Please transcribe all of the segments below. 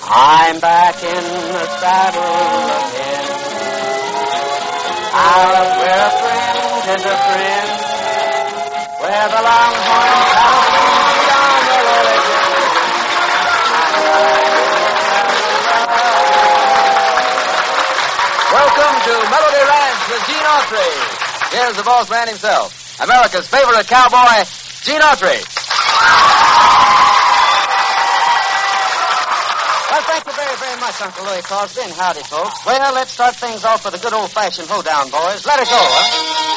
I'm back in the saddle again. Out where a friend is a friend, where the longhorn cattle on the lily Welcome to Melody Ranch with Gene Autry. Here's the boss man himself, America's favorite cowboy, Gene Autry. Well, thank you very, very much, Uncle Louis Crosby, and howdy, folks. Well, let's start things off with a good old-fashioned hoedown, boys. Let it go, huh?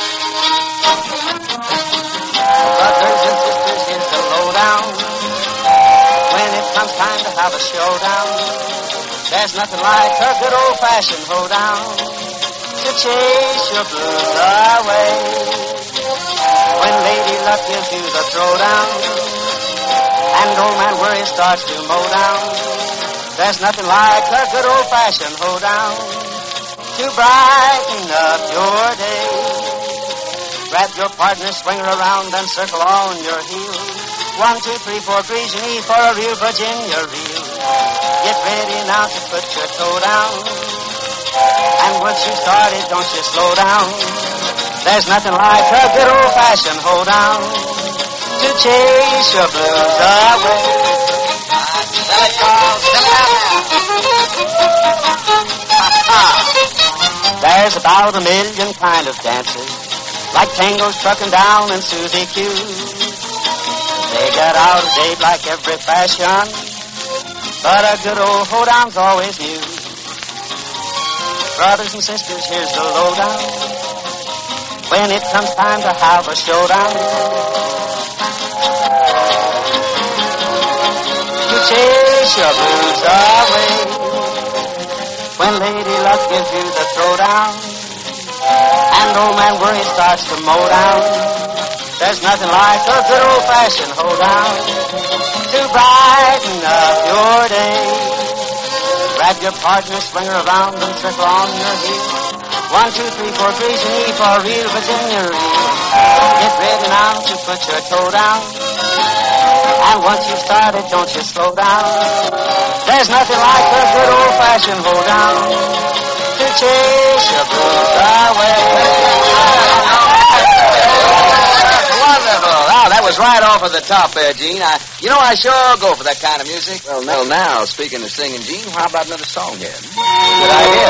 Brothers and sisters, here's the lowdown. When it comes time to have a showdown, there's nothing like a good old-fashioned hoedown to chase your blues away. When Lady Luck gives you the throwdown, and old man Worry starts to mow down, there's nothing like a good old-fashioned hoedown to brighten up your day. Grab your partner, swing her around, and circle on your heels. 1, 2, 3, 4, Grecian E for a real Virginia reel. Get ready now to put your toe down, and once you started, don't you slow down. There's nothing like a good old-fashioned hoedown to chase your blues away. There's about 1 million kind of dances, like tangos, trucking down, and Susie Q. They get out of date like every fashion, but a good old hoedown's always new. Brothers and sisters, here's the lowdown. When it comes time to have a showdown, to chase your blues away. When Lady Luck gives you the throwdown, and old man Worry starts to mow down, there's nothing like a good old-fashioned hoedown to brighten up your day. Grab your partner, swing her around, and circle on your heel. 1, 2, 3, 4, Grecian E for a real Virginia reel. Get ready now to put your toe down, and once you've started, don't you slow down. There's nothing like a good old-fashioned hoedown to chase your blues away. Wonderful. Wow, that was right off of the top there, Gene. I sure go for that kind of music. Well, now, speaking of singing, Gene, how about another song here? Good idea.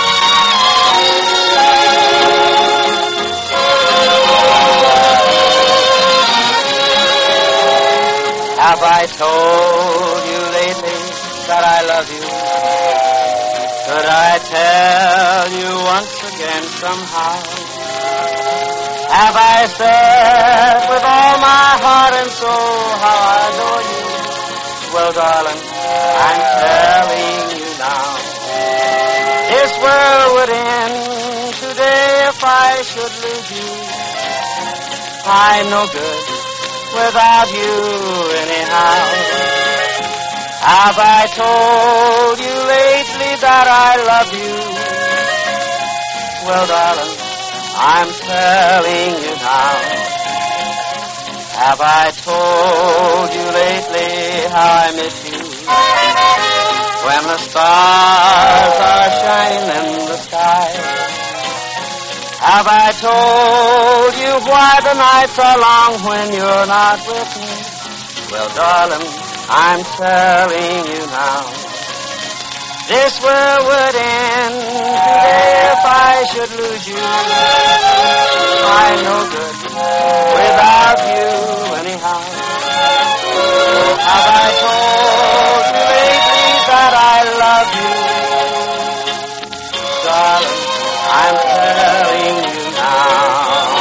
Have I told you lately that I love you? Could I tell you once again somehow? Have I said with all my heart and soul how I adore you? Well, darling, I'm telling you now. This world would end today if I should lose you. I'm no good without you anyhow. Have I told you lately that I love you? Well, darling, I'm telling you now. Have I told you lately how I miss you? When the stars are shining in the sky. Have I told you why the nights are long when you're not with me? Well, darling, I'm telling you now. This world would end today if I should lose you. I'm no good without you anyhow. Have I told you lately that I love you? Darling, I'm telling you now.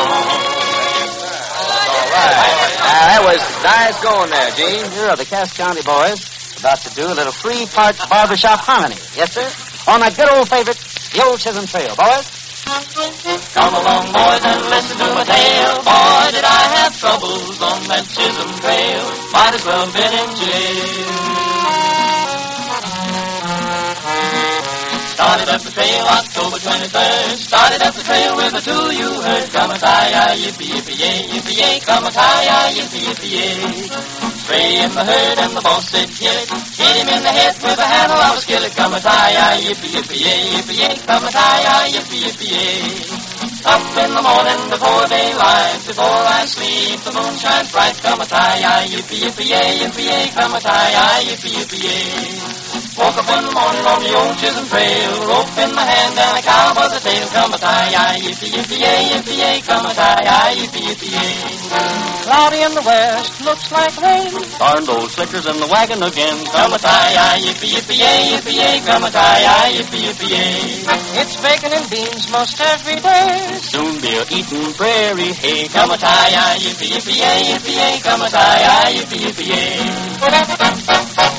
All right. That was nice going there, Gene. Here are the Cass County boys about to do a little three-part barbershop harmony. Yes, sir? On that good old favorite, the old Chisholm Trail. Boys? Come along, boys, and listen to my tale. Boy, did I have troubles on that Chisholm Trail. Might as well been in jail. Started up the trail October 23rd. Started up the trail with a tool you heard. Come-a-tie-yi, yippee-yippee-yay, yippee-yay. Come-a-tie-yi, yippee-yippee-yay. Stray in the herd and the boss said kill it. Hit him in the head with a handle of a skillet. Come-a-tie-yi, yippee-yippee-yay, yippee-yay. Come-a-tie-yi, yippee-yippee-yay. Up in the morning before daylight, before I sleep, the moon shines bright. Come-a-tie-yi, yippee-yippee-yay, yippee-yay. Come-a-tie-yi, yippee-yippee-yay. Woke up in the morning on the old Chisholm Trail, rope in my hand and a cow by the tail. Come-a-tie-yi, yippee-yippee-yay, yippee-yay. Come-a-tie-yi, yippee-yippee-yay. Cloudy in the west, looks like rain. Darned old slickers in the wagon again. Come-a-tie-yi, yippee-yippee-yay, yippee-yay. Come-a-tie-yi, yippee-yippee-yay. It's bacon and beans most every day. Soon be eating prairie hay. Come-a-tie-yi, yippee-yippee-yay, yippee-yay. Come-a-tie-yi, yippee-yippee-yay.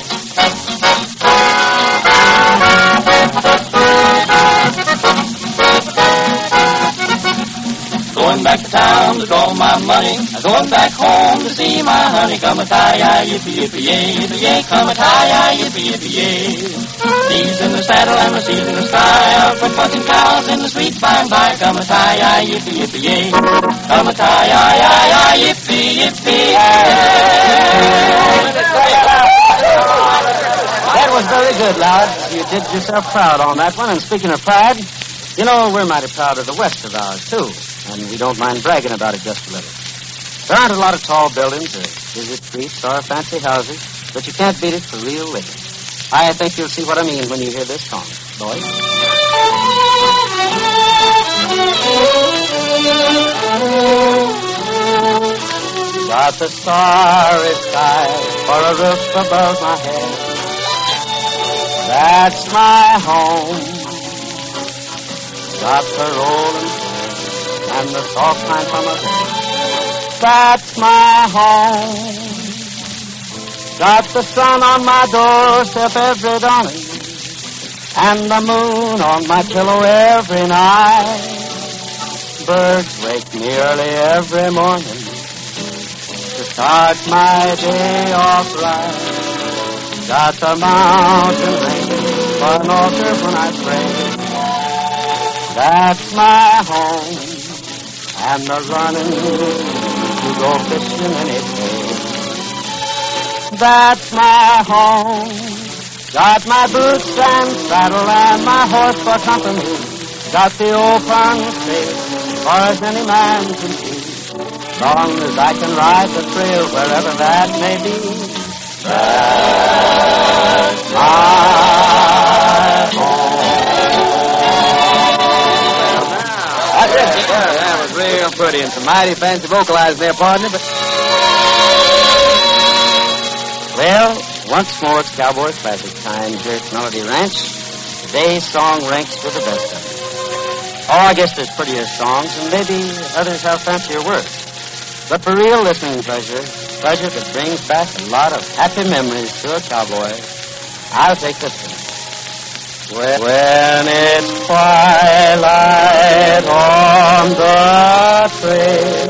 Going back to town to draw my money. Going back home to see my honey. Come-a-tie-yi, yippee-yippee-yay, yippee-yay. Come-a-tie-yi, yippee-yippee-yay. Seeds in the saddle and the seeds in the sky. Out for punching cows in the sweet by and by. Come-a-tie-yi, yippee-yippee-yay. Come-a-tie-yi, yippee-yippee-yay. That was very good, Loud. You did yourself proud on that one. And speaking of pride, you know, we're mighty proud of the west of ours, too. And we don't mind bragging about it just a little. There aren't a lot of tall buildings or busy streets or fancy houses, but you can't beat it for real living. I think you'll see what I mean when you hear this song, boys. Got the starry sky for a roof above my head. That's my home. Got the rolling and the soft pine from a bed. That's my home. Got the sun on my doorstep every dawning, and the moon on my pillow every night. Birds wake me early every morning to start my day off right. Got the mountain range for an altar when I pray. That's my home, and the running to go fishing any day. That's my home. Got my boots and saddle and my horse for company. Got the open space for as any man can see. Long as I can ride the trail wherever that may be. That's my home. That's it. Yeah, that was real pretty and some mighty fancy vocalizing there, partner, but... Well, once more it's Cowboy Classic time here at Melody Ranch. Today's song ranks with the best of them. Oh, I guess there's prettier songs, and maybe others have fancier words. But for real listening pleasure that brings back a lot of happy memories to a cowboy, I'll take this one. When it's twilight on the trail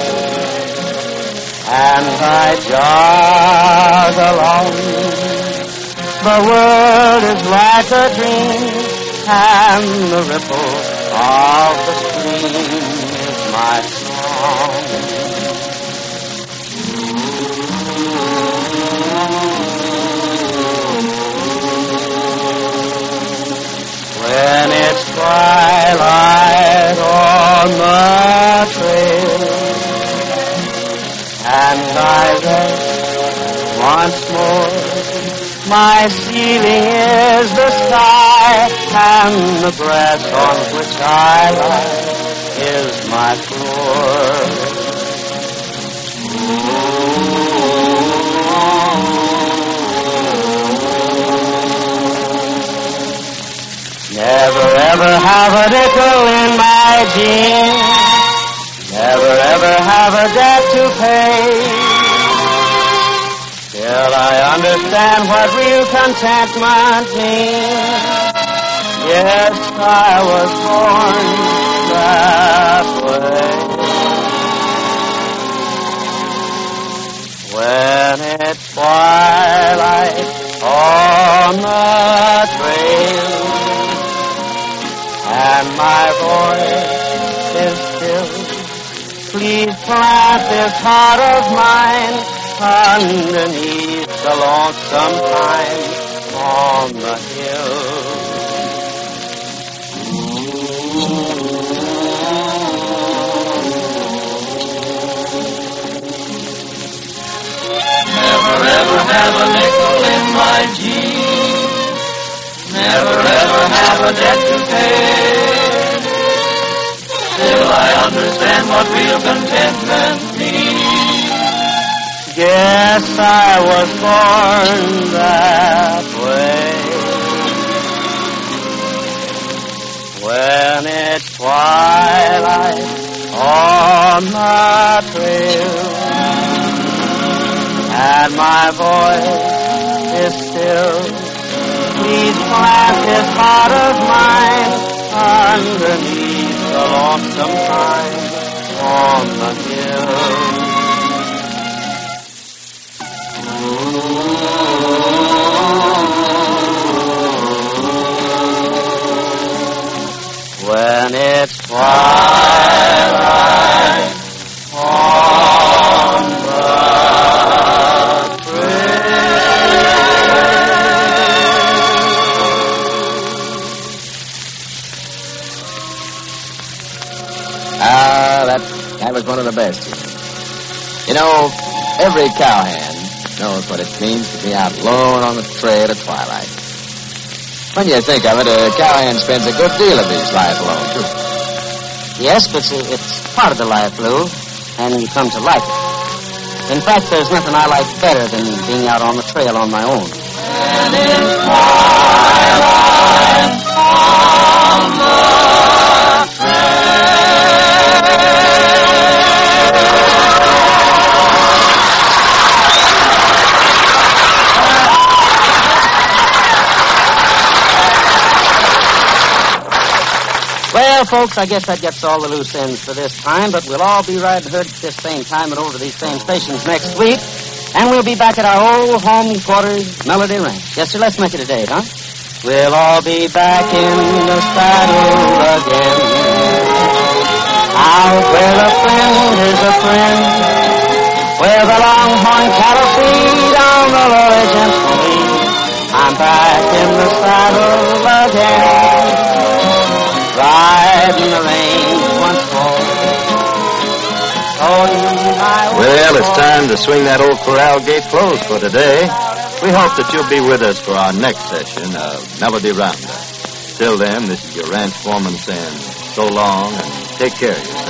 and I jog along, the world is like a dream, and the ripple of the stream is my song. When it's twilight on the trail and I rest once more, my ceiling is the sky, and the grass on which I lie is my floor. Never ever have a nickel in my jeans. Never ever have a debt to pay. Till I understand what real contentment means. Yes, I was born that way. When it's twilight on the trail please plant this heart of mine underneath the lonesome pine on the hill. Never ever have a nickel in my jeans. Never ever have a debt to pay. Still I understand what real contentment means. Guess I was born that way. When it's twilight on the trail and my voice is still, please plant this heart of mine underneath the lonesome pine on the hill. When it's twilight on the That was one of the best. You know, every cowhand knows what it means to be out alone on the trail at twilight. When you think of it, a cowhand spends a good deal of his life alone, too. Yes, but it's part of the life, Lou, and you come to like it. In fact, there's nothing I like better than being out on the trail on my own. And it's twilight on the Well, folks, I guess that gets all the loose ends for this time, but we'll all be riding herd at this same time and over these same stations next week, and we'll be back at our old home quarters, Melody Ranch. Yes, sir, let's make it a date, huh? We'll all be back in the saddle again, out where a friend is a friend, where the longhorn cattle feed on the lowly gently. I'm back in the saddle again, riding the range once more. Well, it's time to swing that old corral gate closed for today. We hope that you'll be with us for our next session of Melody Roundup. Till then, this is your ranch foreman saying so long and take care of yourself.